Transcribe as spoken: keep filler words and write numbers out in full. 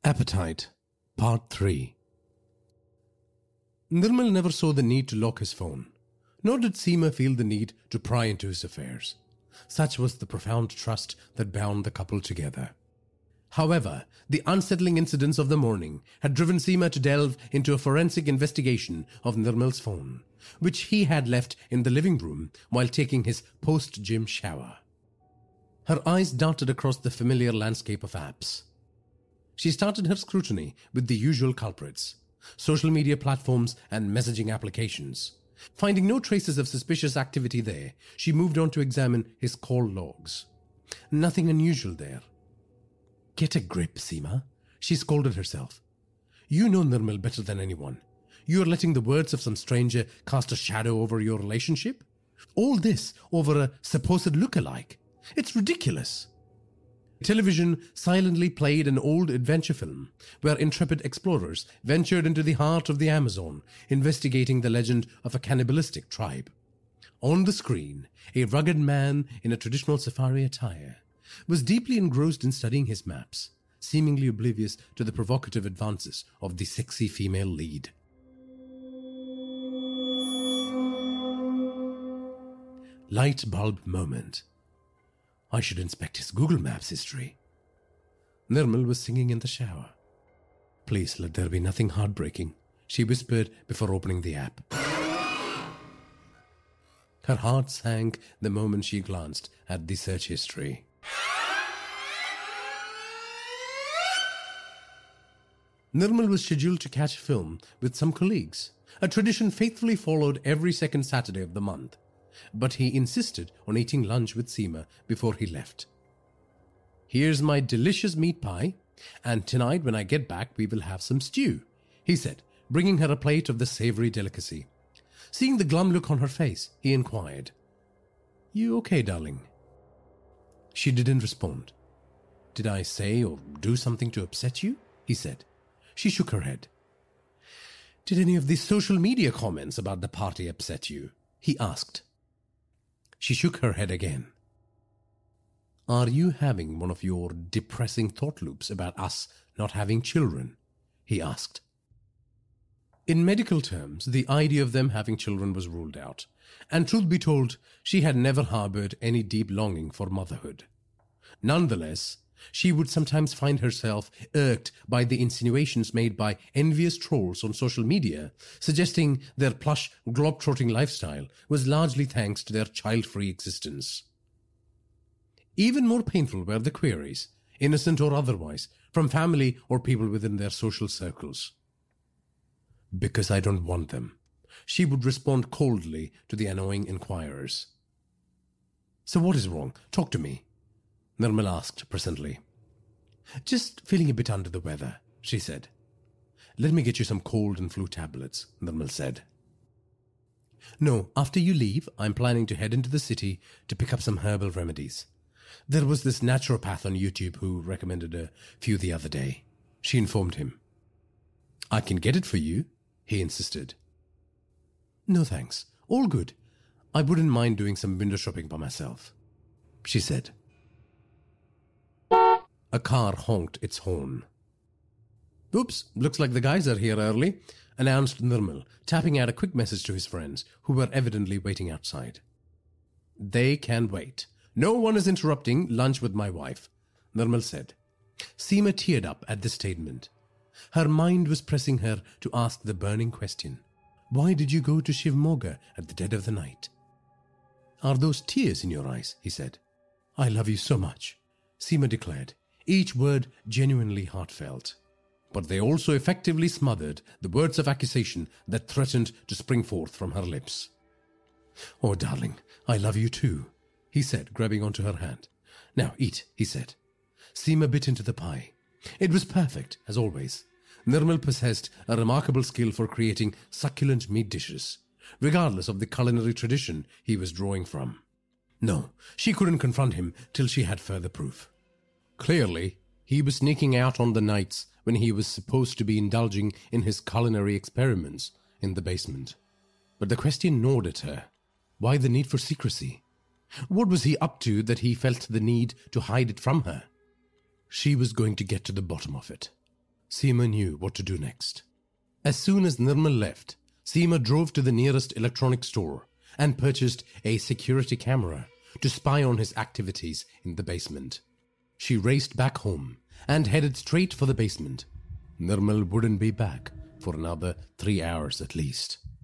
Appetite, Part three. Nirmal never saw the need to lock his phone, nor did Seema feel the need to pry into his affairs. Such was the profound trust that bound the couple together. However, the unsettling incidents of the morning had driven Seema to delve into a forensic investigation of Nirmal's phone, which he had left in the living room while taking his post-gym shower. Her eyes darted across the familiar landscape of apps. She started her scrutiny with the usual culprits, social media platforms and messaging applications. Finding no traces of suspicious activity there, she moved on to examine his call logs. Nothing unusual there. "Get a grip, Seema," she scolded herself. "You know Nirmal better than anyone. You are letting the words of some stranger cast a shadow over your relationship? All this over a supposed look-alike. It's ridiculous." Television silently played an old adventure film where intrepid explorers ventured into the heart of the Amazon, investigating the legend of a cannibalistic tribe. On the screen, a rugged man in a traditional safari attire was deeply engrossed in studying his maps, seemingly oblivious to the provocative advances of the sexy female lead. Light bulb moment. I should inspect his Google Maps history. Nirmal was singing in the shower. "Please let there be nothing heartbreaking," she whispered before opening the app. Her heart sank the moment she glanced at the search history. Nirmal was scheduled to catch film with some colleagues, a tradition faithfully followed every second Saturday of the month. But he insisted on eating lunch with Seema before he left. "Here's my delicious meat pie, and tonight when I get back we will have some stew," he said, bringing her a plate of the savory delicacy. Seeing the glum look on her face, he inquired, "You okay, darling?" She didn't respond. "Did I say or do something to upset you?" he said. She shook her head. "Did any of the social media comments about the party upset you?" he asked. She shook her head again. "Are you having one of your depressing thought loops about us not having children?" he asked. In medical terms, the idea of them having children was ruled out, and truth be told, she had never harbored any deep longing for motherhood. Nonetheless, she would sometimes find herself irked by the insinuations made by envious trolls on social media, suggesting their plush, globe-trotting lifestyle was largely thanks to their child-free existence. Even more painful were the queries, innocent or otherwise, from family or people within their social circles. "Because I don't want them," she would respond coldly to the annoying inquirers. "So what is wrong? Talk to me," Nirmal asked presently. "Just feeling a bit under the weather," she said. "Let me get you some cold and flu tablets," Nirmal said. "No, after you leave, I'm planning to head into the city to pick up some herbal remedies. There was this naturopath on YouTube who recommended a few the other day," she informed him. "I can get it for you," he insisted. "No thanks, all good. I wouldn't mind doing some window shopping by myself," she said. A car honked its horn. "Oops, looks like the guys are here early," announced Nirmal, tapping out a quick message to his friends, who were evidently waiting outside. "They can wait. No one is interrupting lunch with my wife," Nirmal said. Seema teared up at this statement. Her mind was pressing her to ask the burning question. "Why did you go to Shiv Moga at the dead of the night?" "Are those tears in your eyes?" he said. "I love you so much," Seema declared, each word genuinely heartfelt. But they also effectively smothered the words of accusation that threatened to spring forth from her lips. "Oh, darling, I love you too," he said, grabbing onto her hand. "Now eat," he said. Seema bit into the pie. It was perfect, as always. Nirmal possessed a remarkable skill for creating succulent meat dishes, regardless of the culinary tradition he was drawing from. No, she couldn't confront him till she had further proof. Clearly, he was sneaking out on the nights when he was supposed to be indulging in his culinary experiments in the basement. But the question gnawed at her. Why the need for secrecy? What was he up to that he felt the need to hide it from her? She was going to get to the bottom of it. Seema knew what to do next. As soon as Nirmal left, Seema drove to the nearest electronics store and purchased a security camera to spy on his activities in the basement. She raced back home and headed straight for the basement. Nirmal wouldn't be back for another three hours at least.